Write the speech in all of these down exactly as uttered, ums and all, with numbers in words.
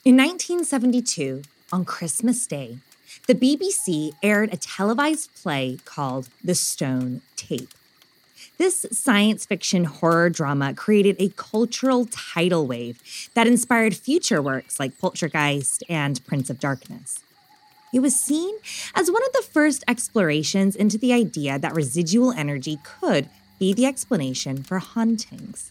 In nineteen seventy-two, on Christmas Day, the B B C aired a televised play called The Stone Tape. This science fiction horror drama created a cultural tidal wave that inspired future works like Poltergeist and Prince of Darkness. It was seen as one of the first explorations into the idea that residual energy could be the explanation for hauntings.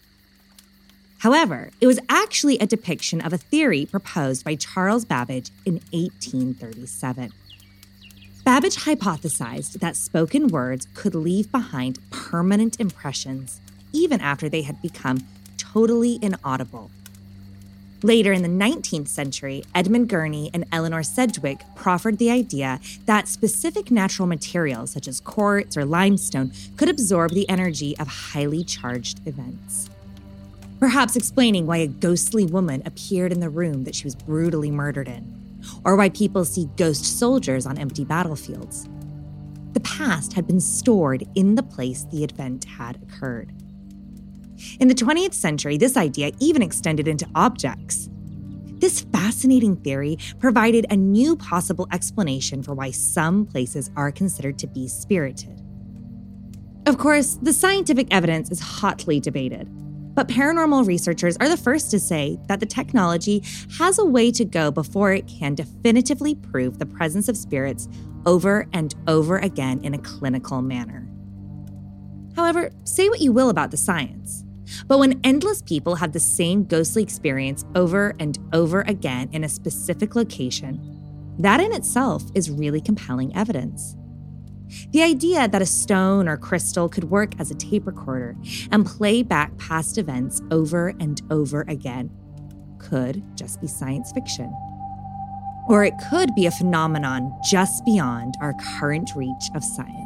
However, it was actually a depiction of a theory proposed by Charles Babbage in eighteen thirty-seven. Babbage hypothesized that spoken words could leave behind permanent impressions, even after they had become totally inaudible. Later in the nineteenth century, Edmund Gurney and Eleanor Sedgwick proffered the idea that specific natural materials, such as quartz or limestone, could absorb the energy of highly charged events, perhaps explaining why a ghostly woman appeared in the room that she was brutally murdered in, or why people see ghost soldiers on empty battlefields. The past had been stored in the place the event had occurred. In the twentieth century, this idea even extended into objects. This fascinating theory provided a new possible explanation for why some places are considered to be spirited. Of course, the scientific evidence is hotly debated, but paranormal researchers are the first to say that the technology has a way to go before it can definitively prove the presence of spirits over and over again in a clinical manner. However, say what you will about the science, but when endless people have the same ghostly experience over and over again in a specific location, that in itself is really compelling evidence. The idea that a stone or crystal could work as a tape recorder and play back past events over and over again could just be science fiction. Or it could be a phenomenon just beyond our current reach of science.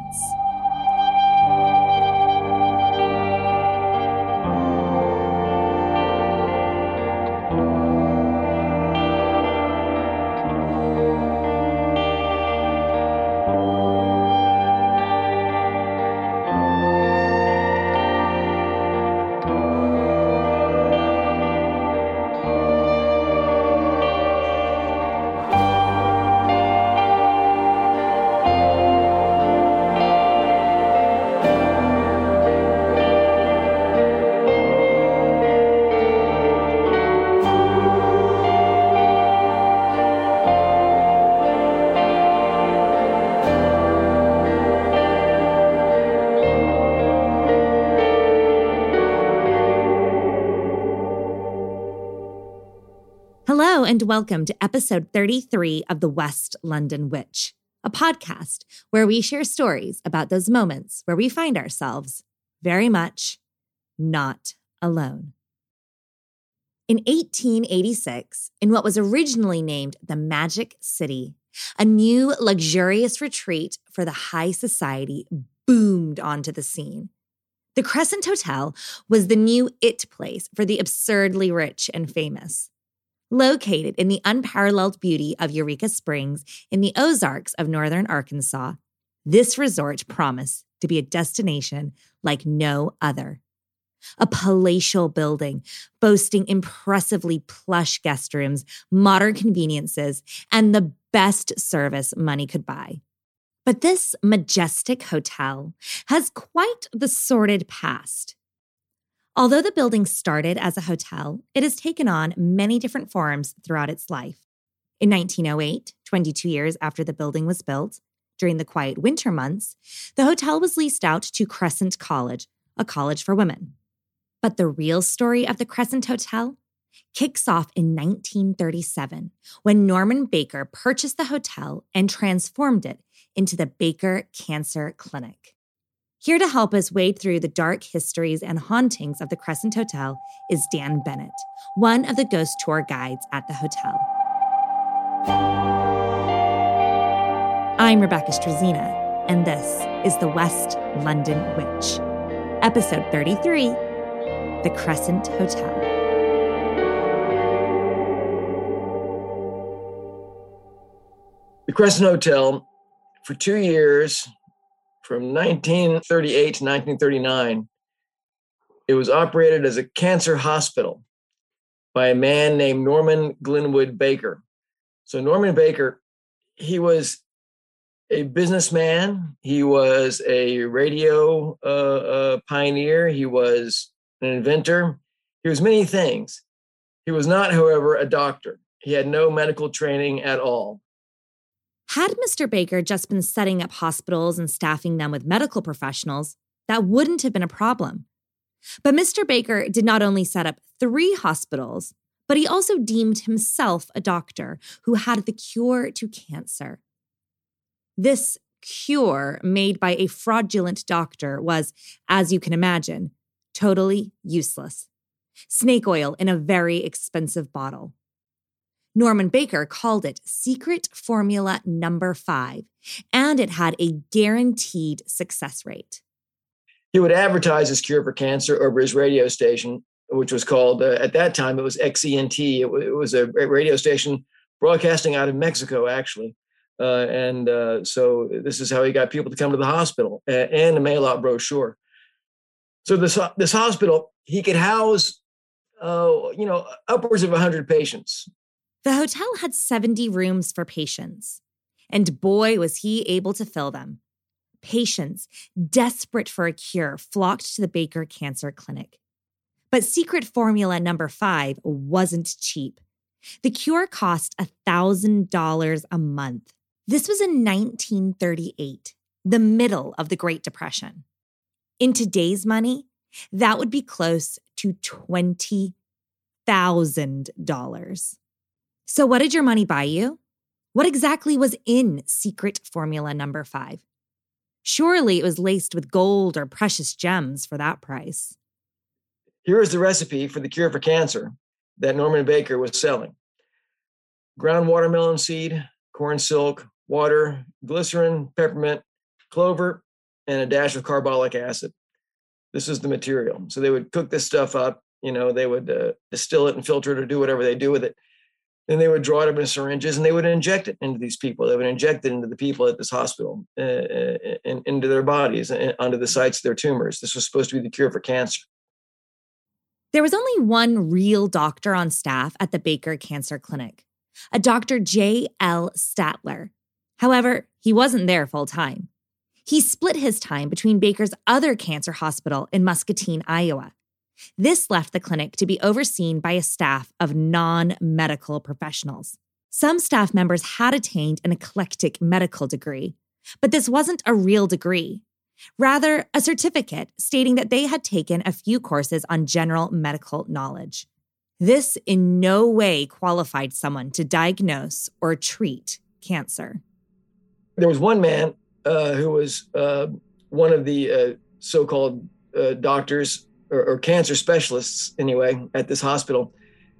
Hello and welcome to episode thirty-three of The West London Witch, a podcast where we share stories about those moments where we find ourselves very much not alone. In eighteen eighty-six, in what was originally named the Magic City, a new luxurious retreat for the high society boomed onto the scene. The Crescent Hotel was the new it place for the absurdly rich and famous. Located in the unparalleled beauty of Eureka Springs in the Ozarks of northern Arkansas, this resort promised to be a destination like no other. A palatial building boasting impressively plush guest rooms, modern conveniences, and the best service money could buy. But this majestic hotel has quite the sordid past. Although the building started as a hotel, it has taken on many different forms throughout its life. In nineteen oh eight, twenty-two years after the building was built, during the quiet winter months, the hotel was leased out to Crescent College, a college for women. But the real story of the Crescent Hotel kicks off in nineteen thirty-seven, when Norman Baker purchased the hotel and transformed it into the Baker Cancer Clinic. Here to help us wade through the dark histories and hauntings of the Crescent Hotel is Dan Bennett, one of the ghost tour guides at the hotel. I'm Rebecca Strazina, and this is The West London Witch, episode thirty-three, The Crescent Hotel. The Crescent Hotel, for two years, from nineteen thirty-eight to nineteen thirty-nine, it was operated as a cancer hospital. by a man named Norman Glenwood Baker. So Norman Baker, he was a businessman. He was a radio uh, uh, pioneer. He was an inventor. He was many things. He was not, however, a doctor. He had no medical training at all. Had Mister Baker just been setting up hospitals and staffing them with medical professionals, that wouldn't have been a problem. But Mister Baker did not only set up three hospitals, but he also deemed himself a doctor who had the cure to cancer. This cure made by a fraudulent doctor was, as you can imagine, totally useless. Snake oil in a very expensive bottle. Norman Baker called it Secret Formula Number Five, and it had a guaranteed success rate. He would advertise his cure for cancer over his radio station, which was called, uh, at that time, it was X E N T. It, w- it was a radio station broadcasting out of Mexico, actually. Uh, and uh, so this is how he got people to come to the hospital uh, and to mail out brochure. So this, this hospital, he could house, uh, you know, upwards of one hundred patients. The hotel had seventy rooms for patients, and boy, was he able to fill them. Patients, desperate for a cure, flocked to the Baker Cancer Clinic. But secret formula number five wasn't cheap. The cure cost one thousand dollars a month. This was in nineteen thirty-eight, the middle of the Great Depression. In today's money, that would be close to twenty thousand dollars. So what did your money buy you? What exactly was in secret formula number five? Surely it was laced with gold or precious gems for that price. Here is the recipe for the cure for cancer that Norman Baker was selling. Ground watermelon seed, corn silk, water, glycerin, peppermint, clover, and a dash of carbolic acid. This is the material. So they would cook this stuff up. You know, they would uh, distill it and filter it or do whatever they do with it. Then they would draw it up in syringes and they would inject it into these people. They would inject it into the people at this hospital, uh, and into their bodies, and onto the sites of their tumors. This was supposed to be the cure for cancer. There was only one real doctor on staff at the Baker Cancer Clinic, a Doctor J L Statler. However, he wasn't there full time. He split his time between Baker's other cancer hospital in Muscatine, Iowa. This left the clinic to be overseen by a staff of non-medical professionals. Some staff members had attained an eclectic medical degree, but this wasn't a real degree. Rather, a certificate stating that they had taken a few courses on general medical knowledge. This in no way qualified someone to diagnose or treat cancer. There was one man uh, who was uh, one of the uh, so-called uh, doctors or, or cancer specialists, anyway, at this hospital.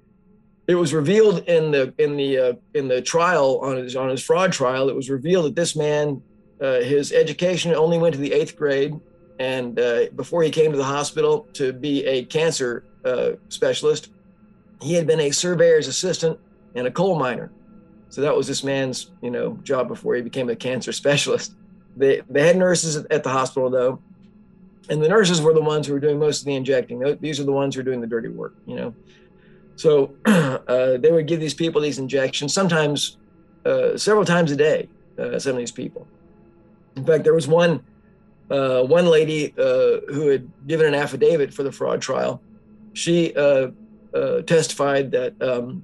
It was revealed in the in the uh, in the trial on his on his fraud trial. It was revealed that this man, uh, his education only went to the eighth grade, and uh, before he came to the hospital to be a cancer uh, specialist, he had been a surveyor's assistant and a coal miner. So that was this man's, you know, job before he became a cancer specialist. They they had nurses at the hospital though, and the nurses were the ones who were doing most of the injecting. These are the ones who are doing the dirty work, you know. So uh, they would give these people these injections, sometimes uh, several times a day, uh, some of these people. In fact, there was one uh, one lady uh, who had given an affidavit for the fraud trial. She uh, uh, testified that um,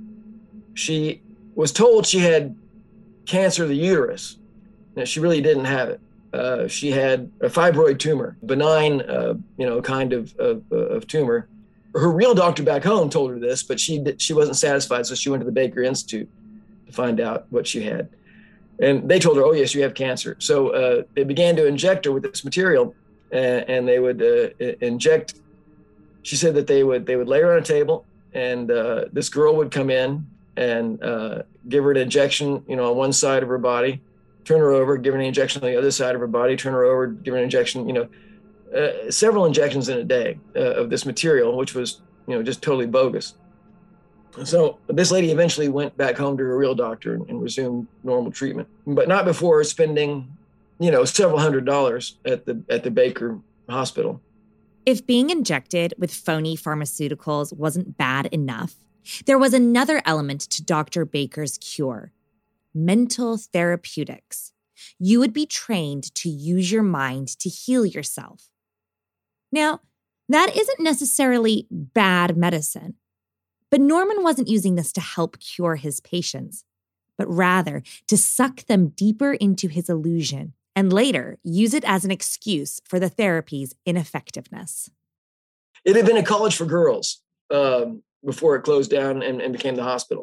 she was told she had cancer of the uterus. Now, she really didn't have it. Uh, she had a fibroid tumor, benign, uh, you know, kind of, of, of tumor. Her real doctor back home told her this, but she she wasn't satisfied, so she went to the Baker Institute to find out what she had. And they told her, oh, yes, you have cancer. So uh, they began to inject her with this material, and, and they would uh, inject. She said that they would they would lay her on a table, and uh, this girl would come in and uh, give her an injection, you know, on one side of her body, turn her over, give her an injection on the other side of her body, turn her over, give her an injection, you know, uh, several injections in a day uh, of this material, which was, you know, just totally bogus. So this lady eventually went back home to her real doctor and, and resumed normal treatment, but not before spending, you know, several hundred dollars at the at the Baker Hospital. If being injected with phony pharmaceuticals wasn't bad enough, there was another element to Doctor Baker's cure: mental therapeutics. You would be trained to use your mind to heal yourself. Now, that isn't necessarily bad medicine, but Norman wasn't using this to help cure his patients, but rather to suck them deeper into his illusion and later use it as an excuse for the therapy's ineffectiveness. It had been a college for girls um, before it closed down and, and became the hospital,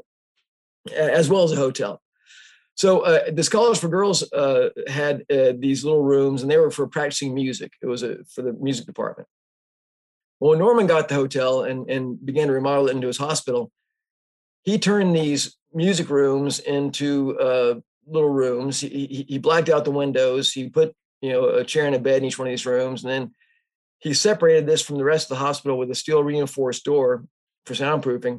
as well as a hotel. So uh, this college for girls uh, had uh, these little rooms, and they were for practicing music. It was a, for the music department. Well, when Norman got the hotel and, and began to remodel it into his hospital, he turned these music rooms into uh, little rooms. He, he, he blacked out the windows. He put, you know, a chair and a bed in each one of these rooms. And then he separated this from the rest of the hospital with a steel reinforced door for soundproofing.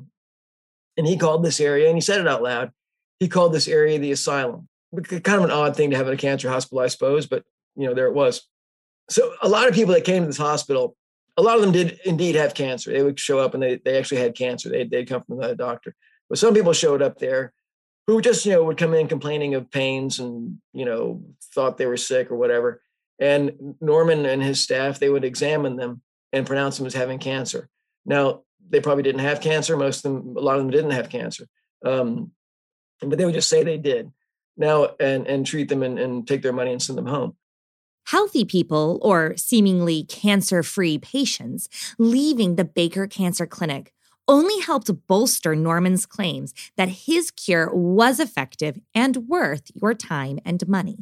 And he called this area, and he said it out loud, he called this area the asylum. Kind of an odd thing to have in a cancer hospital, I suppose, but, you know, there it was. So a lot of people that came to this hospital, a lot of them did indeed have cancer. They would show up and they, they actually had cancer. They, they'd come from the doctor. But some people showed up there who just, you know, would come in complaining of pains and, you know, thought they were sick or whatever. And Norman and his staff, they would examine them and pronounce them as having cancer. Now, they probably didn't have cancer. Most of them, a lot of them didn't have cancer. Um, but they would just say they did now and, and treat them and, and take their money and send them home. Healthy people, or seemingly cancer-free patients, leaving the Baker Cancer Clinic only helped bolster Norman's claims that his cure was effective and worth your time and money.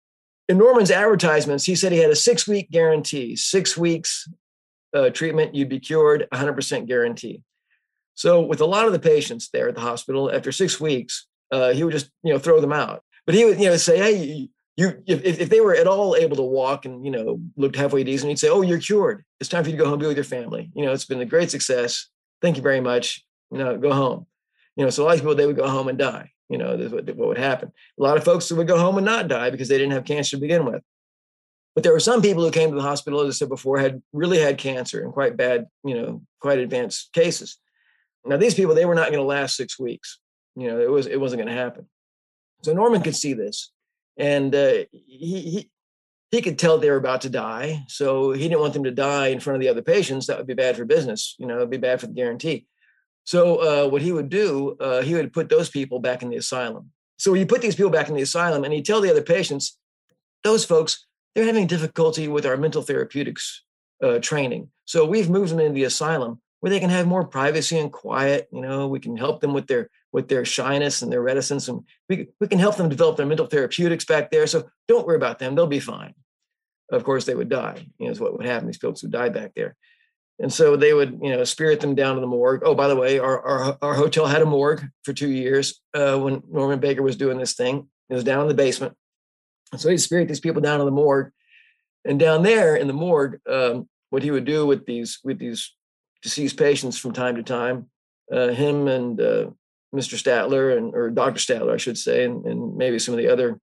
In Norman's advertisements, he said he had a six-week guarantee. Six weeks uh, treatment, you'd be cured, one hundred percent guarantee. So with a lot of the patients there at the hospital, after six weeks, uh, he would just, you know, throw them out. But he would, you know, say, hey, you, if, if they were at all able to walk and, you know, looked halfway decent, he'd say, oh, you're cured. It's time for you to go home and be with your family. You know, it's been a great success. Thank you very much. You know, go home. You know, so a lot of people, they would go home and die. You know, that's what, what would happen. A lot of folks would go home and not die because they didn't have cancer to begin with. But there were some people who came to the hospital, as I said before, had really had cancer and quite bad, you know, quite advanced cases. Now, these people, they were not going to last six weeks. You know, it was, it wasn't going to happen. So Norman could see this, and uh, he, he, he could tell they were about to die. So he didn't want them to die in front of the other patients. That would be bad for business. You know, it'd be bad for the guarantee. So uh, what he would do, uh, he would put those people back in the asylum. So he put these people back in the asylum, and he'd tell the other patients, those folks, they're having difficulty with our mental therapeutics uh, training. So we've moved them into the asylum where they can have more privacy and quiet. You know, we can help them with their with their shyness and their reticence, and we we can help them develop their mental therapeutics back there. So don't worry about them; they'll be fine. Of course, they would die. You know, is what would happen. These folks would die back there, and so they would, you know, spirit them down to the morgue. Oh, by the way, our our, our hotel had a morgue for two years uh, when Norman Baker was doing this thing. It was down in the basement. So he'd spirit these people down to the morgue, and down there in the morgue, um, what he would do with these with these deceased patients from time to time, uh, him and uh, Mister Statler and or Doctor Statler, I should say, and, and maybe some of the other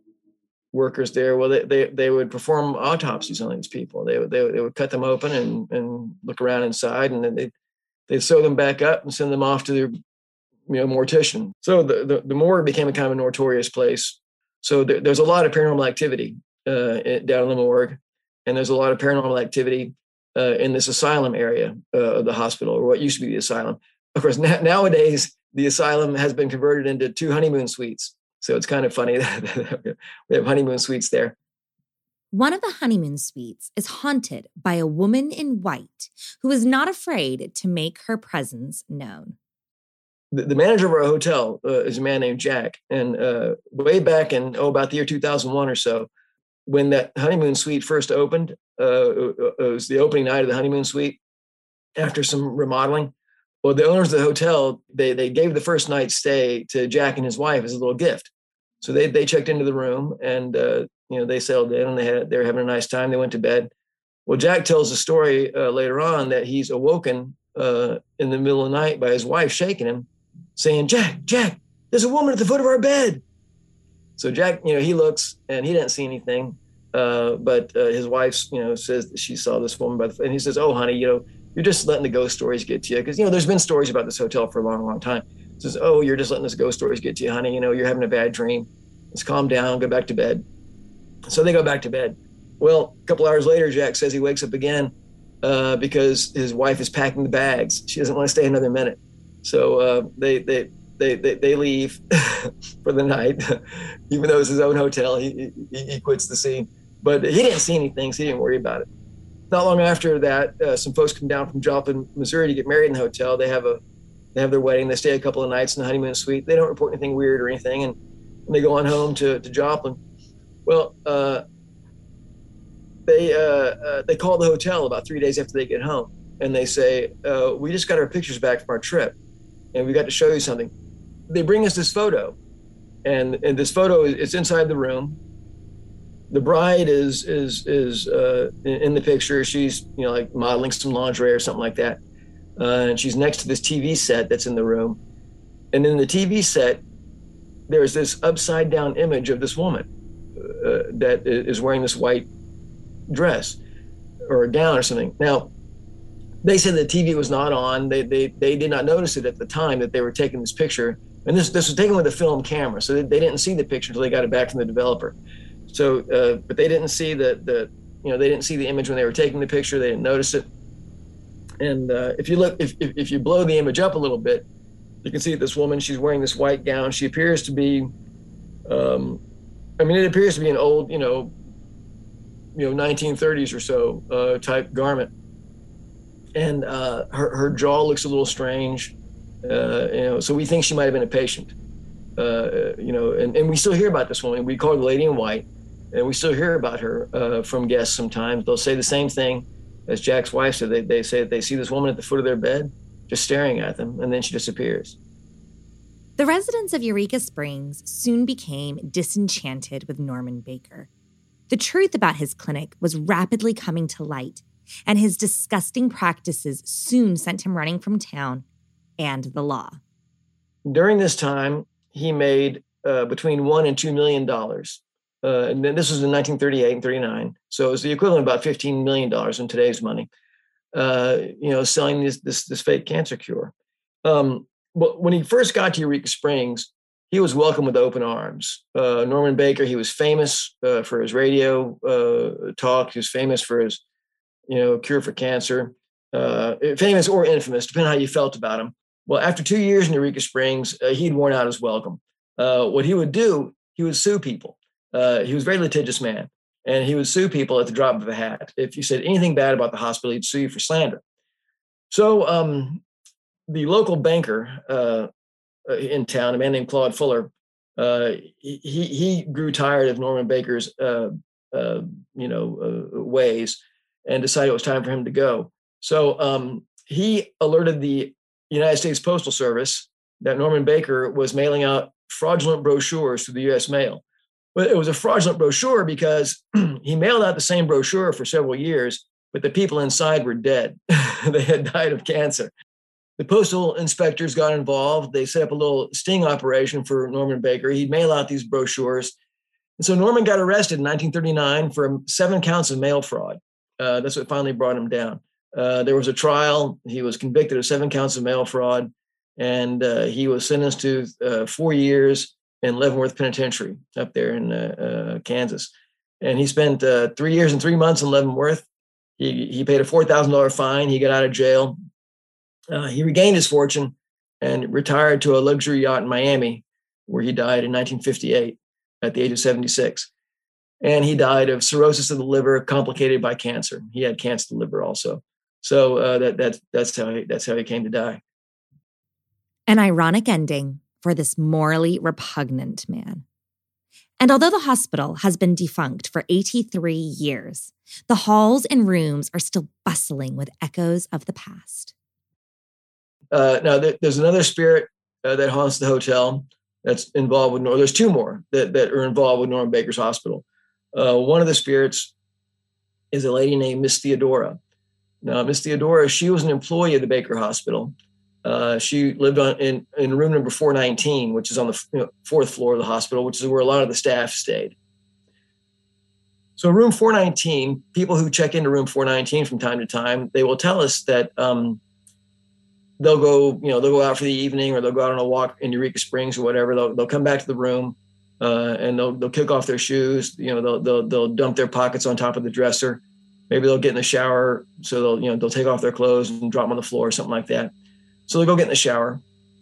workers there. Well, they they they would perform autopsies on these people. They would they would, they would cut them open and and look around inside, and then they they'd sew them back up and send them off to their, you know, mortician. So the the, the morgue became a kind of a notorious place. So there, there's a lot of paranormal activity uh, down in the morgue, and there's a lot of paranormal activity uh, in this asylum area uh, of the hospital, or what used to be the asylum. Of course, na- nowadays the asylum has been converted into two honeymoon suites. So it's kind of funny that we have honeymoon suites there. One of the honeymoon suites is haunted by a woman in white who is not afraid to make her presence known. The, the manager of our hotel uh, is a man named Jack. And uh, way back in, oh, about the year two thousand one or so, when that honeymoon suite first opened, uh, it was the opening night of the honeymoon suite after some remodeling. Well, the owners of the hotel, they they gave the first night's stay to Jack and his wife as a little gift. So they they checked into the room, and uh, you know, they settled in, and they had they were having a nice time. They went to bed. Well, Jack tells the story uh, later on that he's awoken uh, in the middle of the night by his wife shaking him, saying, "Jack, Jack, there's a woman at the foot of our bed." So Jack, you know, he looks and he didn't see anything. Uh, but uh, his wife, you know, says that she saw this woman by the, and he says, "Oh, honey, you know, you're just letting the ghost stories get to you." Because, you know, there's been stories about this hotel for a long, long time. He says, "Oh, you're just letting those ghost stories get to you, honey. You know, you're having a bad dream. Let's calm down, go back to bed." So they go back to bed. Well, a couple hours later, Jack says he wakes up again uh, because his wife is packing the bags. She doesn't want to stay another minute. So uh, they, they, they, they, they leave for the night, even though it's his own hotel. He, he, he quits the scene. But he didn't see anything, so he didn't worry about it. Not long after that, uh, some folks come down from Joplin, Missouri to get married in the hotel. They have a, they have their wedding. They stay a couple of nights in the honeymoon suite. They don't report anything weird or anything, and, and they go on home to, to Joplin. Well, uh, they uh, uh, they call the hotel about three days after they get home, and they say, uh, "We just got our pictures back from our trip, and we got to show you something." They bring us this photo, and and this photo is it's inside the room. The bride is is is uh, in, in the picture. She's, you know, like modeling some lingerie or something like that, uh, and she's next to this T V set that's in the room, and in the T V set, there's this upside down image of this woman uh, that is wearing this white dress or a gown or something. Now, they said the T V was not on. They they they did not notice it at the time that they were taking this picture, and this this was taken with a film camera, so they, they didn't see the picture until they got it back from the developer. So, uh, but they didn't see the the you know they didn't see the image when they were taking the picture. They didn't notice it. And uh, if you look, if, if if you blow the image up a little bit, you can see that this woman, she's wearing this white gown. She appears to be, um, I mean, it appears to be an old, you know, you know, nineteen thirties or so uh, type garment. And uh, her, her jaw looks a little strange, uh, you know, so we think she might have been a patient, uh, you know, and, and we still hear about this woman. We call her the Lady in White, and we still hear about her uh, from guests sometimes. They'll say the same thing as Jack's wife said. They, they say that they see this woman at the foot of their bed just staring at them, and then she disappears. The residents of Eureka Springs soon became disenchanted with Norman Baker. The truth about his clinic was rapidly coming to light, and his disgusting practices soon sent him running from town and the law. During this time, he made uh, between one and two million dollars. Uh, and then this was in nineteen thirty-eight and thirty-nine. So it was the equivalent of about fifteen million dollars in today's money, uh, you know, selling this, this, this fake cancer cure. Um, but when he first got to Eureka Springs, he was welcomed with open arms. Uh, Norman Baker, he was famous uh, for his radio uh, talk. He was famous for his, you know, cure for cancer, uh, famous or infamous, depending on how you felt about him. Well, after two years in Eureka Springs, uh, he'd worn out his welcome. Uh, what he would do, he would sue people. Uh, he was a very litigious man, and he would sue people at the drop of a hat. If you said anything bad about the hospital, he'd sue you for slander. So um, the local banker uh, in town, a man named Claude Fuller, uh, he, he grew tired of Norman Baker's, uh, uh, you know, uh, ways, and decided it was time for him to go. So um, he alerted the United States Postal Service that Norman Baker was mailing out fraudulent brochures through the U S mail. But it was a fraudulent brochure because he mailed out the same brochure for several years, but the people inside were dead. They had died of cancer. The postal inspectors got involved. They set up a little sting operation for Norman Baker. He'd mail out these brochures. And so Norman got arrested in nineteen thirty-nine for seven counts of mail fraud. Uh, that's what finally brought him down. Uh, there was a trial. He was convicted of seven counts of mail fraud, and uh, he was sentenced to uh, four years in Leavenworth Penitentiary up there in uh, uh, Kansas. And he spent uh, three years and three months in Leavenworth. He, he paid a four thousand dollars fine. He got out of jail. Uh, he regained his fortune and retired to a luxury yacht in Miami, where he died in nineteen fifty-eight at the age of seventy-six. And he died of cirrhosis of the liver, complicated by cancer. He had cancer of the liver also. So uh, that, that, that's, how he, that's how he came to die. An ironic ending for this morally repugnant man. And although the hospital has been defunct for eighty-three years, the halls and rooms are still bustling with echoes of the past. Uh, now, th- there's another spirit uh, that haunts the hotel that's involved with Norman. There's two more that, that are involved with Norman Baker's hospital. Uh, one of the spirits is a lady named Miss Theodora. Now, Miss Theodora, she was an employee of the Baker Hospital. Uh, she lived on in, in room number four nineteen, which is on the you know, fourth floor of the hospital, which is where a lot of the staff stayed. So room four nineteen, people who check into room four nineteen from time to time, they will tell us that um, they'll go, you know, they'll go out for the evening, or they'll go out on a walk in Eureka Springs or whatever. They'll they'll come back to the room uh, and they'll they'll kick off their shoes. You know, they'll they'll they'll dump their pockets on top of the dresser. Maybe they'll get in the shower, so they'll you know they'll take off their clothes and drop them on the floor or something like that. So they'll go get in the shower.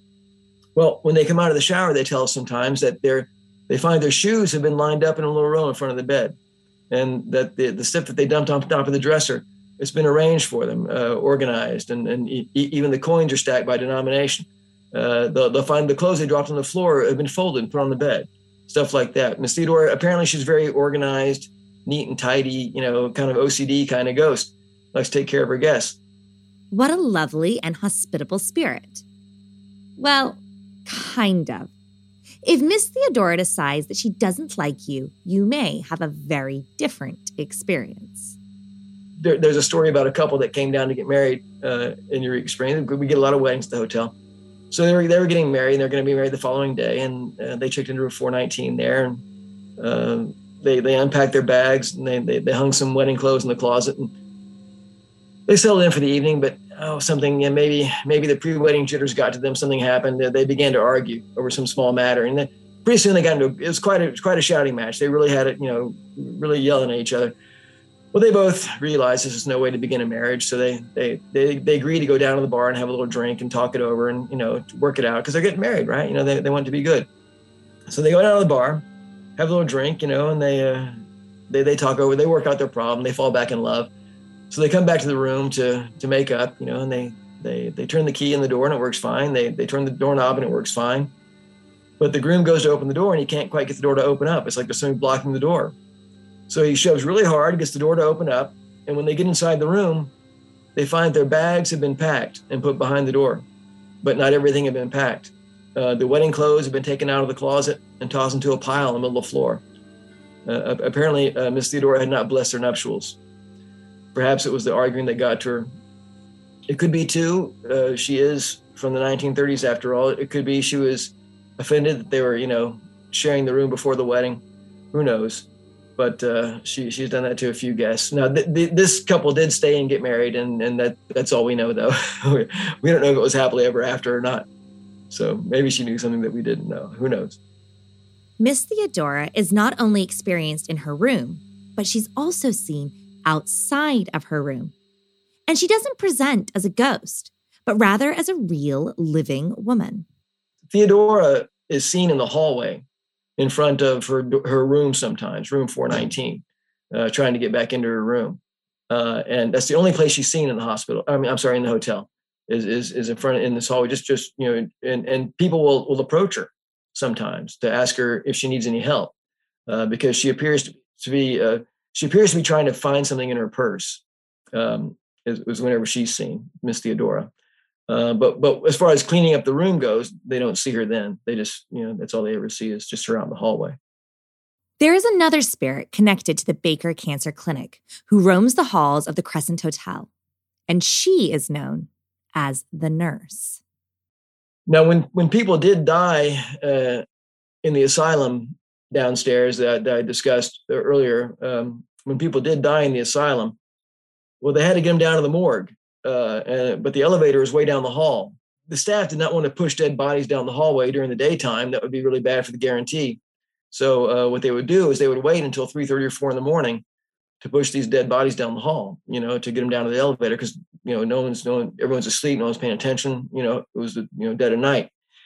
Well, when they come out of the shower, they tell us sometimes that they're they find their shoes have been lined up in a little row in front of the bed, and that the the stuff that they dumped on top of the dresser, it's been arranged for them, uh, organized, and and e- even the coins are stacked by denomination. Uh, they'll, they'll find the clothes they dropped on the floor have been folded and put on the bed, stuff like that. Miss Theodora, apparently she's very organized, neat and tidy, you know, kind of O C D kind of ghost. Likes to take care of her guests. What a lovely and hospitable spirit. Well, kind of. If Miss Theodora decides that she doesn't like you, you may have a very different experience. There, there's a story about a couple that came down to get married uh, in Eureka Springs. We get a lot of weddings at the hotel. So they were they were getting married, and they're going to be married the following day. And uh, they checked into room four nineteen there, and uh, they they unpacked their bags, and they, they they hung some wedding clothes in the closet, and they settled in for the evening. But oh, something, yeah, maybe maybe the pre-wedding jitters got to them. Something happened. They, they began to argue over some small matter, and then pretty soon they got into it was quite a it was quite a shouting match. They really had it, you know, really yelling at each other. Well, they both realized this is no way to begin a marriage, so they they they they agreed to go down to the bar and have a little drink and talk it over and, you know, work it out, because they're getting married, right? You know, they they want it to be good. So they go down to the bar, have a little drink, you know, and they uh, they they talk over, they work out their problem, they fall back in love. So they come back to the room to to make up, you know, and they they they turn the key in the door and it works fine. They they turn the doorknob and it works fine. But the groom goes to open the door and he can't quite get the door to open up. It's like there's something blocking the door. So he shoves really hard, gets the door to open up. And when they get inside the room, they find their bags have been packed and put behind the door, but not everything had been packed. Uh, the wedding clothes have been taken out of the closet and tossed into a pile in the middle of the floor. Uh, apparently, uh, Miss Theodora had not blessed their nuptials. Perhaps it was the arguing that got to her. It could be, too, uh, she is from the nineteen thirties after all. It could be she was offended that they were, you know, sharing the room before the wedding. Who knows? But uh, she she's done that to a few guests. Now, th- th- this couple did stay and get married, and, and that that's all we know, though. We don't know if it was happily ever after or not. So maybe she knew something that we didn't know. Who knows? Miss Theodora is not only experienced in her room, but she's also seen outside of her room. And she doesn't present as a ghost, but rather as a real living woman. Theodora is seen in the hallway in front of her her room sometimes, room four nineteen, uh, trying to get back into her room. Uh, and that's the only place she's seen in the hospital. I mean, I'm sorry, in the hotel, is is is in front of, in this hallway, just, just you know, and, and people will, will approach her sometimes to ask her if she needs any help, uh, because she appears to, to be, uh, she appears to be trying to find something in her purse, um, is, is whenever she's seen, Miss Theodora. Uh, but but as far as cleaning up the room goes, they don't see her then. They just, you know, that's all they ever see is just her out in the hallway. There is another spirit connected to the Baker Cancer Clinic who roams the halls of the Crescent Hotel, and she is known as the nurse. Now, when, when people did die uh, in the asylum downstairs that, that I discussed earlier, um, when people did die in the asylum, well, they had to get them down to the morgue. Uh, and, but the elevator is way down the hall. The staff did not want to push dead bodies down the hallway during the daytime. That would be really bad for the guarantee. So uh, what they would do is they would wait until three thirty or four in the morning to push these dead bodies down the hall, you know, to get them down to the elevator, because, you know, no one's, no one, everyone's asleep, no one's paying attention, you know, it was, you know, dead of night.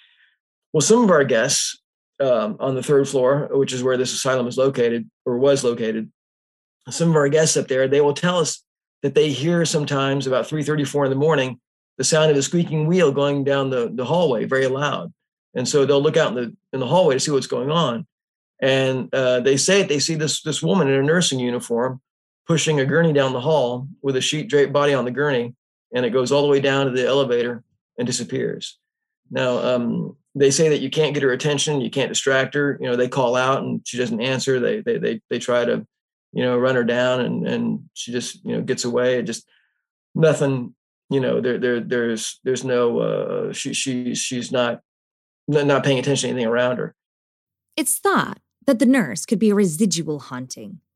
Well, some of our guests um, on the third floor, which is where this asylum is located or was located, some of our guests up there, they will tell us that they hear sometimes about three thirty-four in the morning, the sound of a squeaking wheel going down the, the hallway very loud. And so they'll look out in the in the hallway to see what's going on. And uh, they say they see this, this woman in a nursing uniform pushing a gurney down the hall with a sheet draped body on the gurney, and it goes all the way down to the elevator and disappears. Now, um, they say that you can't get her attention, you can't distract her. You know, they call out and she doesn't answer. They they they they try to, you know, run her down, and, and she just, you know, gets away. It just nothing, you know, there, there, there's, there's no, uh, she, she, she's not, not paying attention to anything around her. It's thought that the nurse could be a residual haunting.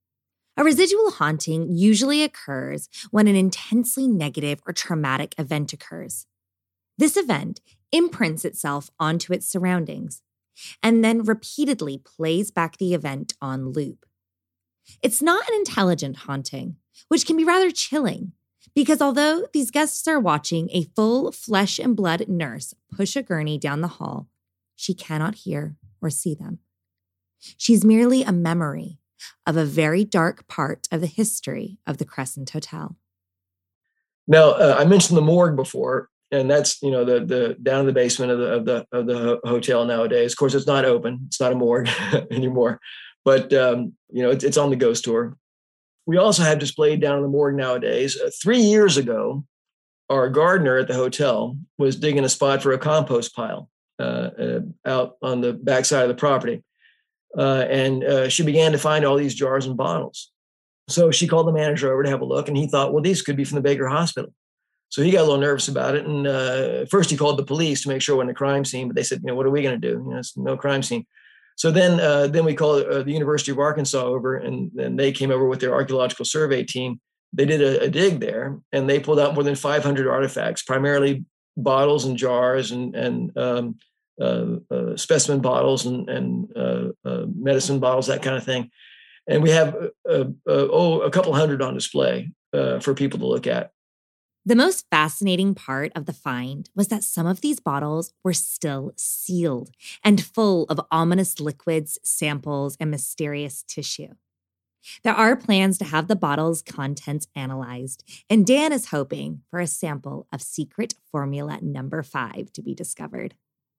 A residual haunting usually occurs when an intensely negative or traumatic event occurs. This event imprints itself onto its surroundings and then repeatedly plays back the event on loop. It's not an intelligent haunting, which can be rather chilling, because although these guests are watching a full flesh and blood nurse push a gurney down the hall, she cannot hear or see them. She's merely a memory of a very dark part of the history of the Crescent Hotel. Now, uh, I mentioned the morgue before, and that's, you know, the the down in the basement of the of the of the hotel nowadays. Of course, it's not open; it's not a morgue anymore. But um, you know, it's, it's on the ghost tour. We also have displayed down in the morgue nowadays. Uh, three years ago, our gardener at the hotel was digging a spot for a compost pile uh, uh, out on the backside of the property. Uh, and uh, she began to find all these jars and bottles. So she called the manager over to have a look, and he thought, well, these could be from the Baker Hospital. So he got a little nervous about it. And uh, first he called the police to make sure it wasn't a crime scene, but they said, you know, what are we going to do? You know, it's no crime scene. So then uh, then we called uh, the University of Arkansas over, and, and they came over with their archaeological survey team. They did a, a dig there, and they pulled out more than five hundred artifacts, primarily bottles and jars and, and um, uh, uh, specimen bottles and, and uh, uh, medicine bottles, that kind of thing. And we have, uh, uh, oh, a couple hundred on display uh, for people to look at. The most fascinating part of the find was that some of these bottles were still sealed and full of ominous liquids, samples, and mysterious tissue. There are plans to have the bottle's contents analyzed, and Dan is hoping for a sample of secret formula number five to be discovered.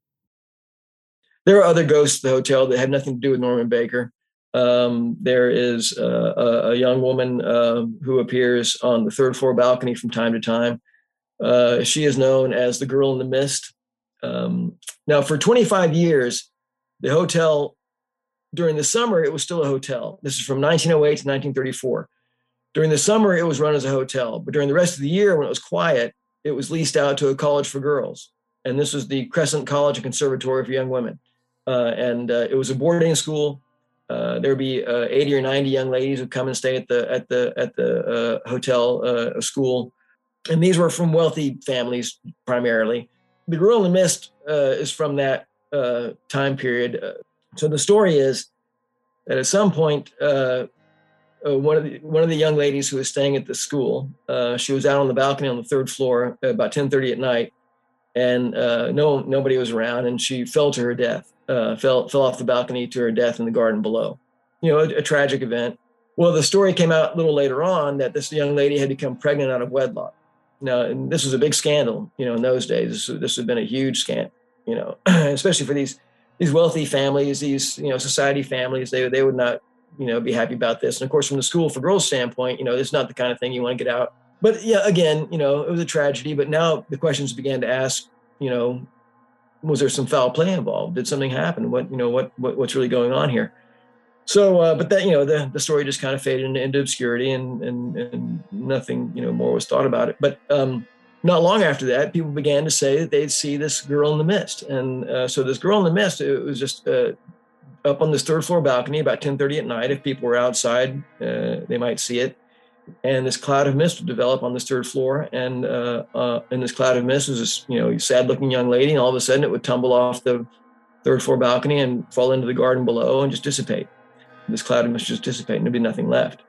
There are other ghosts at the hotel that have nothing to do with Norman Baker. Um, there is uh, a, a young woman uh, who appears on the third floor balcony from time to time. Uh, she is known as the Girl in the Mist. Um, now, for twenty-five years, the hotel, during the summer, it was still a hotel. This is from nineteen oh eight to nineteen thirty-four. During the summer, it was run as a hotel. But during the rest of the year, when it was quiet, it was leased out to a college for girls. And this was the Crescent College and Conservatory for Young Women. Uh, and uh, it was a boarding school. Uh, there would be uh, eighty or ninety young ladies who come and stay at the at the at the uh, hotel uh, school, and these were from wealthy families primarily. The Girl in the Mist uh, is from that uh, time period. Uh, so the story is that at some point, uh, uh, one of the one of the young ladies who was staying at the school, uh, she was out on the balcony on the third floor at about ten thirty at night, and uh, no nobody was around, and she fell to her death. Uh, fell fell off the balcony to her death in the garden below. You know, a, a tragic event. Well, the story came out a little later on that this young lady had become pregnant out of wedlock. Now, and this was a big scandal, you know, in those days. This, this had been a huge scandal, you know, especially for these these wealthy families, these, you know, society families. They they would not, you know, be happy about this. And of course, from the School for Girls standpoint, you know, it's not the kind of thing you want to get out. But yeah, again, you know, it was a tragedy. But now the questions began to ask, you know, was there some foul play involved? Did something happen? What, you know, what, what what's really going on here? So, uh, but that, you know, the, the story just kind of faded into, into obscurity, and, and and nothing, you know, more was thought about it. But um, not long after that, people began to say that they'd see this girl in the mist. And uh, so this girl in the mist, it was just uh, up on this third floor balcony about ten thirty at night. If people were outside, uh, they might see it. And this cloud of mist would develop on this third floor. And uh, uh, in this cloud of mist was this, you know, sad-looking young lady. And all of a sudden, it would tumble off the third floor balcony and fall into the garden below and just dissipate. This cloud of mist just dissipate, and there'd be nothing left.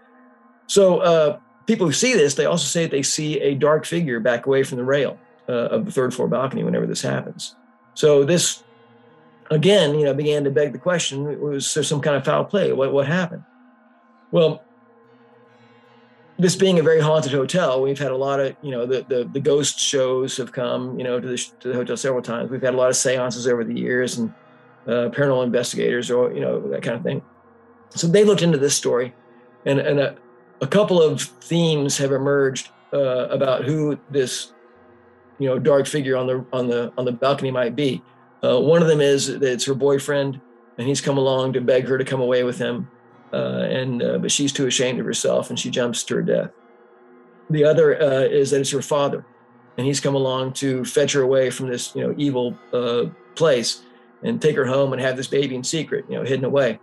So uh, people who see this, they also say that they see a dark figure back away from the rail uh, of the third floor balcony whenever this happens. So this, again, you know, began to beg the question: was there some kind of foul play? What what happened? Well, this being a very haunted hotel, we've had a lot of, you know, the, the, the ghost shows have come, you know, to the, to the hotel several times. We've had a lot of seances over the years, and uh, paranormal investigators, or, you know, that kind of thing. So they looked into this story, and, and a, a couple of themes have emerged uh, about who this, you know, dark figure on the, on the, on the balcony might be. Uh, one of them is that it's her boyfriend, and he's come along to beg her to come away with him. Uh, and uh, but she's too ashamed of herself, and she jumps to her death. The other uh, is that it's her father, and he's come along to fetch her away from this, you know, evil uh, place, and take her home and have this baby in secret, you know, hidden away.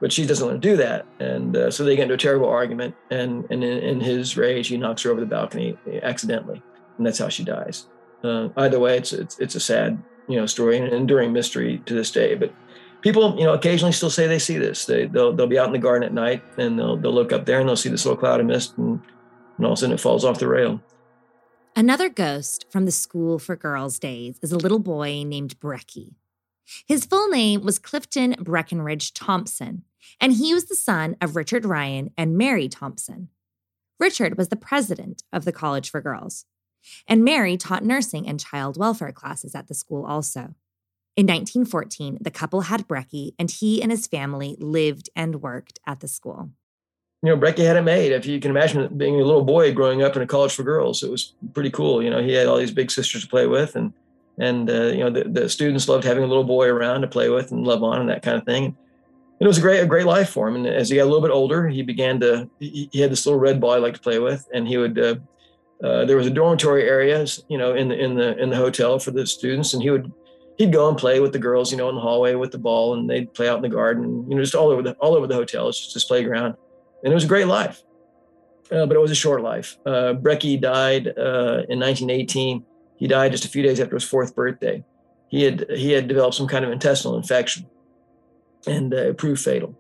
but she doesn't want to do that. And uh, so they get into a terrible argument. And, and in, in his rage, he knocks her over the balcony accidentally. And that's how she dies. Uh, either way, it's, it's, it's a sad, you know, story and an enduring mystery to this day. But people, you know, occasionally still say they see this. They, they'll, they'll be out in the garden at night and they'll, they'll look up there and they'll see this little cloud of mist and, and all of a sudden it falls off the rail. Another ghost from the School for Girls days is a little boy named Brecky. His full name was Clifton Breckenridge Thompson, and he was the son of Richard Ryan and Mary Thompson. Richard was the president of the College for Girls, and Mary taught nursing and child welfare classes at the school also. In nineteen fourteen, the couple had Brecky, and he and his family lived and worked at the school. You know, Brecky had it made. If you can imagine being a little boy growing up in a college for girls, it was pretty cool. You know, he had all these big sisters to play with, and and uh, you know, the, the students loved having a little boy around to play with and love on and that kind of thing. And it was a great, a great life for him. And as he got a little bit older, he began to. He, he had this little red ball he liked to play with, and he would. Uh, uh, there was a dormitory area, you know, in the in the in the hotel for the students, and he would. He'd go and play with the girls, you know, in the hallway with the ball, and they'd play out in the garden, you know, just all over the all over the hotel. It's just this playground. And it was a great life, uh, but it was a short life. Uh, Brecky died uh, in nineteen eighteen. He died just a few days after his fourth birthday. He had he had developed some kind of intestinal infection, and uh, it proved fatal.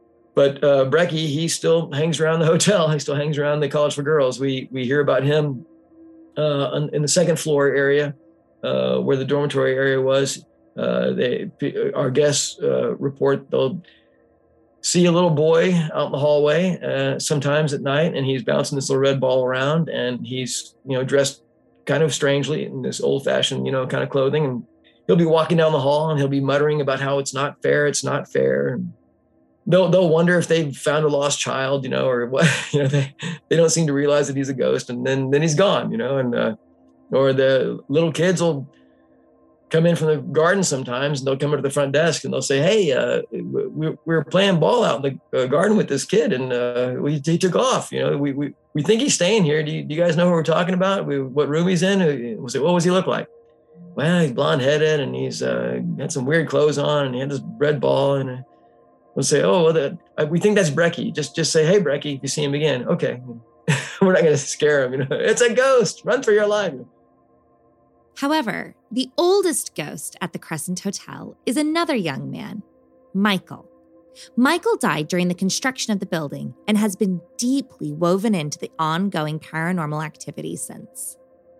But uh, Brecky, he still hangs around the hotel. He still hangs around the College for Girls. We we hear about him uh, in the second floor area, uh, where the dormitory area was. Uh, they our guests uh, report they'll see a little boy out in the hallway uh, sometimes at night, and he's bouncing this little red ball around, and he's, you know, dressed kind of strangely in this old-fashioned, you know, kind of clothing, and he'll be walking down the hall and he'll be muttering about how it's not fair, it's not fair. And they'll they'll wonder if they've found a lost child, you know, or what. You know, they they don't seem to realize that he's a ghost, and then then he's gone, you know, and uh, or the little kids will come in from the garden sometimes, and they'll come into the front desk and they'll say, "Hey, uh, we, we were playing ball out in the uh, garden with this kid, and uh, we, he took off. You know, we we we think he's staying here. Do you, do you guys know who we're talking about? We, what room he's in? We'll say, what does he look like? Well, he's blonde-headed, and he's uh, got some weird clothes on, and he had this red ball. And we'll say, oh, well, the, uh, we think that's Brecky. Just just say, hey, Brecky, if you see him again. Okay, we're not going to scare him. You know, it's a ghost. Run for your life." However, the oldest ghost at the Crescent Hotel is another young man, Michael. Michael died during the construction of the building and has been deeply woven into the ongoing paranormal activity since.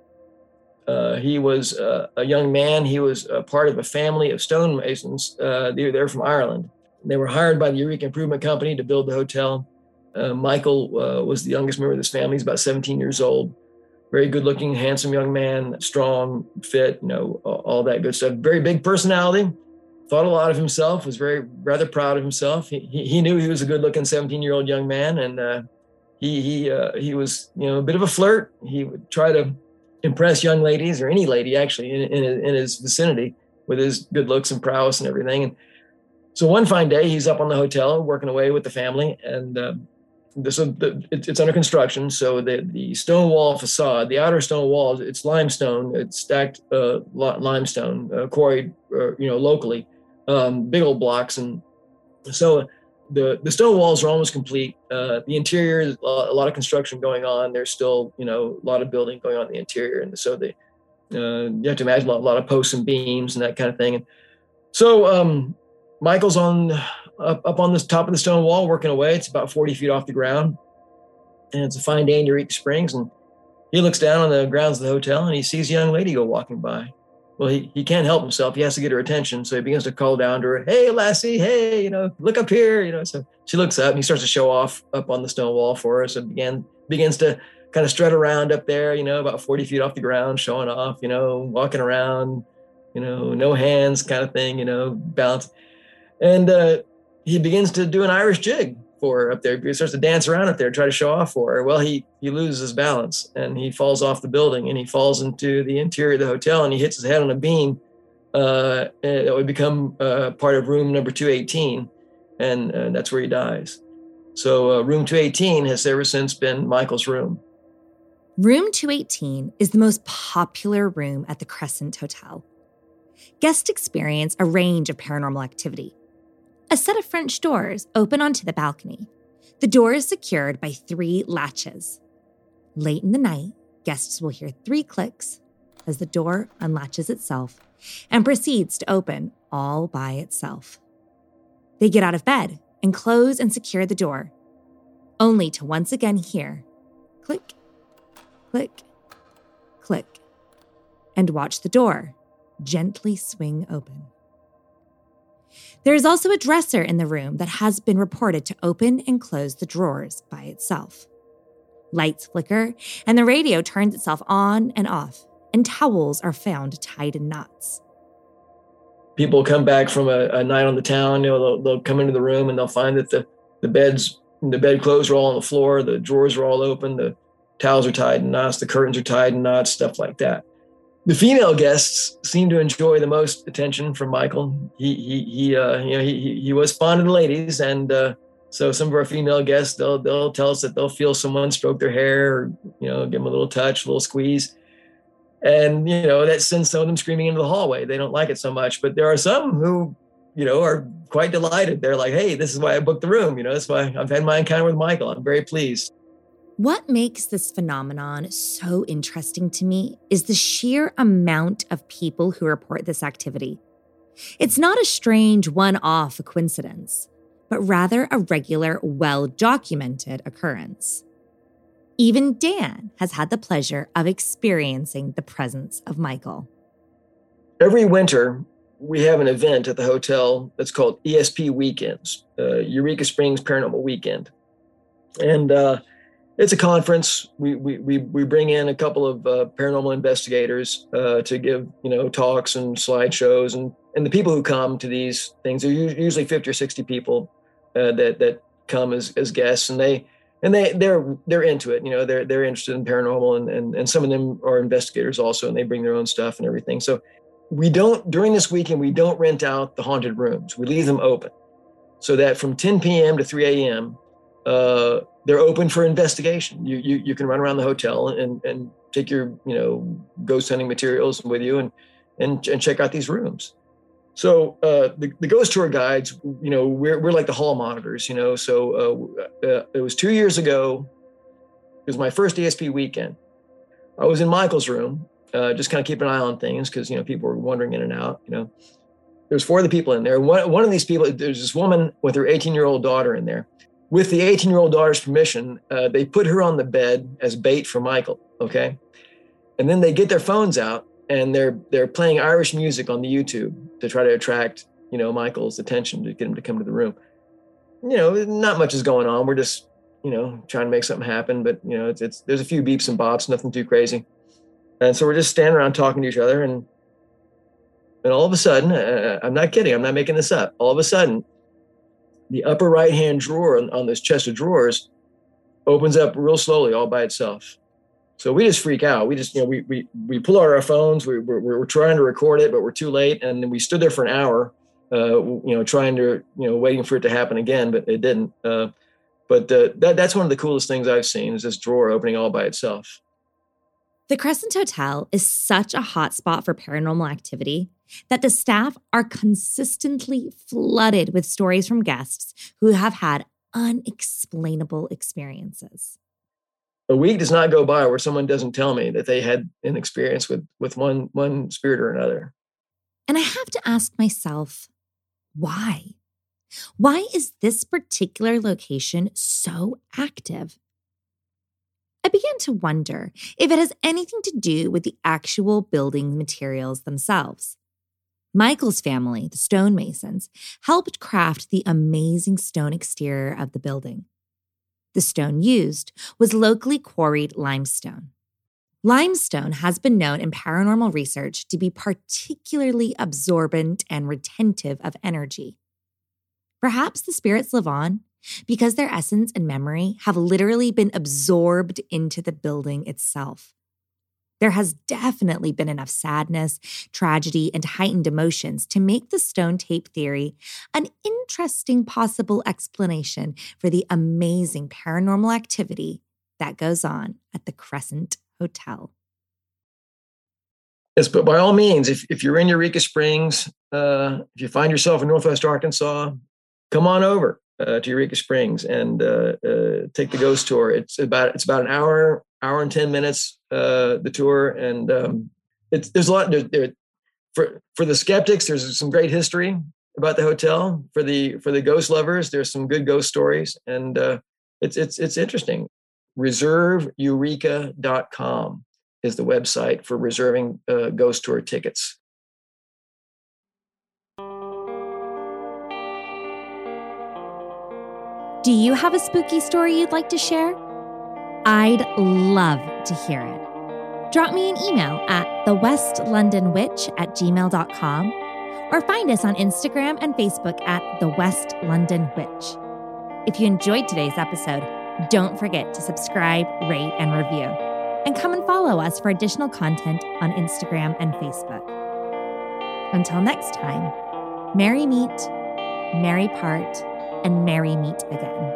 Uh, he was uh, a young man. He was a part of a family of stonemasons. Uh, they, they're from Ireland. They were hired by the Eureka Improvement Company to build the hotel. Uh, Michael uh, was the youngest member of this family. He's about seventeen years old. Very good-looking, handsome young man, strong, fit, you know, all that good stuff. Very big personality, thought a lot of himself, was very rather proud of himself. He he, he knew he was a good-looking seventeen-year-old young man, and uh, he he uh, he was, you know, a bit of a flirt. He would try to impress young ladies, or any lady actually, in, in, in his vicinity, with his good looks and prowess and everything. And so one fine day, he's up on the hotel working away with the family, and uh, So the, it, it's under construction. So the, the stone wall facade, the outer stone wall, it's limestone. It's stacked uh, limestone, uh, quarried, uh, you know, locally, um, big old blocks. And so the the stone walls are almost complete. Uh, the interior, is a lot of construction going on. There's still, you know, a lot of building going on in the interior. And so they, uh, you have to imagine a lot, a lot of posts and beams and that kind of thing. And so um, Michael's on... Up, up on the top of the stone wall, working away. It's about forty feet off the ground. And it's a fine day in Eureka Springs. And he looks down on the grounds of the hotel and he sees a young lady go walking by. Well, he, he can't help himself. He has to get her attention. So he begins to call down to her, "Hey, lassie, hey, you know, look up here." You know, so she looks up and he starts to show off up on the stone wall for her. So began begins to kind of strut around up there, you know, about forty feet off the ground, showing off, you know, walking around, you know, no hands kind of thing, you know, balance. And, uh, he begins to do an Irish jig for her up there. He starts to dance around up there, try to show off for her. Well, he he loses his balance and he falls off the building and he falls into the interior of the hotel and he hits his head on a beam. Uh, and it would become uh, part of room number two eighteen, and, and that's where he dies. So uh, room two eighteen has ever since been Michael's room. Room two eighteen is the most popular room at the Crescent Hotel. Guests experience a range of paranormal activity. A set of French doors open onto the balcony. The door is secured by three latches. Late in the night, guests will hear three clicks as the door unlatches itself and proceeds to open all by itself. They get out of bed and close and secure the door, only to once again hear click, click, click, and watch the door gently swing open. There is also a dresser in the room that has been reported to open and close the drawers by itself. Lights flicker, and the radio turns itself on and off, and towels are found tied in knots. People come back from a, a night on the town, you know, they'll, they'll come into the room and they'll find that the, the beds, the bedclothes are all on the floor, the drawers are all open, the towels are tied in knots, the curtains are tied in knots, stuff like that. The female guests seem to enjoy the most attention from Michael. He he he uh, you know he he was fond of the ladies, and uh, so some of our female guests they'll they'll tell us that they'll feel someone stroke their hair, or you know give them a little touch, a little squeeze, and you know that sends some of them screaming into the hallway. They don't like it so much, but there are some who you know are quite delighted. They're like, hey, this is why I booked the room. You know, that's why I've had my encounter with Michael. I'm very pleased. What makes this phenomenon so interesting to me is the sheer amount of people who report this activity. It's not a strange one-off coincidence, but rather a regular, well-documented occurrence. Even Dan has had the pleasure of experiencing the presence of Michael. Every winter, we have an event at the hotel that's called E S P Weekends, uh, Eureka Springs Paranormal Weekend. And uh, it's a conference. We we we we bring in a couple of uh, paranormal investigators uh, to give you know talks and slideshows, and and the people who come to these things are usually fifty or sixty people uh, that that come as as guests, and they and they they're they're into it. You know, they're they're interested in paranormal, and and and some of them are investigators also, and they bring their own stuff and everything. So we don't during this weekend we don't rent out the haunted rooms. We leave them open, so that from ten p.m. to three a.m. Uh, they're open for investigation. You, you you can run around the hotel and and take your you know ghost hunting materials with you and and and check out these rooms. So uh, the the ghost tour guides, you know, we're we're like the hall monitors, you know. So uh, uh, it was two years ago. It was my first E S P weekend. I was in Michael's room, uh, just kind of keeping an eye on things because you know people were wandering in and out. You know, there's four of the people in there. One one of these people, there's this woman with her eighteen-year-old daughter in there. With the eighteen-year-old daughter's permission, uh, they put her on the bed as bait for Michael, okay? And then they get their phones out and they're they're playing Irish music on the YouTube to try to attract, you know, Michael's attention to get him to come to the room. You know, not much is going on. We're just, you know, trying to make something happen, but you know, it's, it's there's a few beeps and bops, nothing too crazy. And so we're just standing around talking to each other, and and all of a sudden, uh, I'm not kidding, I'm not making this up. All of a sudden, the upper right-hand drawer on, on this chest of drawers opens up real slowly all by itself. So we just freak out. We just, you know, we we we pull out our phones. We, we're, we're trying to record it, but we're too late. And then we stood there for an hour, uh, you know, trying to, you know, waiting for it to happen again, but it didn't. Uh, but uh, that that's one of the coolest things I've seen is this drawer opening all by itself. The Crescent Hotel is such a hotspot for paranormal activity that the staff are consistently flooded with stories from guests who have had unexplainable experiences. A week does not go by where someone doesn't tell me that they had an experience with, with one, one spirit or another. And I have to ask myself, why? Why is this particular location so active? I began to wonder if it has anything to do with the actual building materials themselves. Michael's family, the stonemasons, helped craft the amazing stone exterior of the building. The stone used was locally quarried limestone. Limestone has been known in paranormal research to be particularly absorbent and retentive of energy. Perhaps the spirits live on because their essence and memory have literally been absorbed into the building itself. There has definitely been enough sadness, tragedy, and heightened emotions to make the stone tape theory an interesting possible explanation for the amazing paranormal activity that goes on at the Crescent Hotel. Yes, but by all means, if, if you're in Eureka Springs, uh, if you find yourself in Northwest Arkansas, come on over uh, to Eureka Springs and uh, uh, take the ghost tour. It's about it's about an hour, hour and ten minutes, uh, the tour, and um, it's there's a lot there, there, for for the skeptics. There's some great history about the hotel. For the for the ghost lovers, there's some good ghost stories, and uh, it's it's it's interesting. reserve eureka dot com is the website for reserving uh, ghost tour tickets. Do you have a spooky story you'd like to share? I'd love to hear it. Drop me an email at the west london witch at gmail dot com or find us on Instagram and Facebook at The West London Witch. If you enjoyed today's episode, don't forget to subscribe, rate, and review. And come and follow us for additional content on Instagram and Facebook. Until next time, merry meet, merry part, and merry meet again.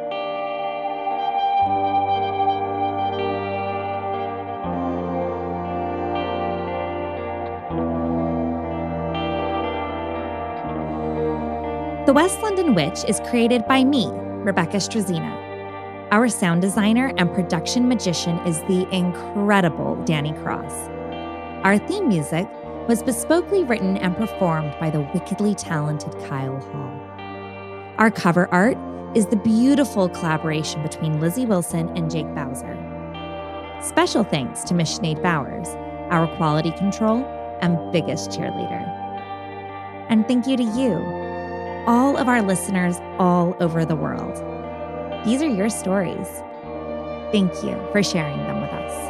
The West London Witch is created by me, Rebecca Strazina. Our sound designer and production magician is the incredible Danny Cross. Our theme music was bespokely written and performed by the wickedly talented Kyle Hall. Our cover art is the beautiful collaboration between Lizzie Wilson and Jake Bowser. Special thanks to Miss Sinead Bowers, our quality control and biggest cheerleader. And thank you to you, all of our listeners all over the world. These are your stories. Thank you for sharing them with us.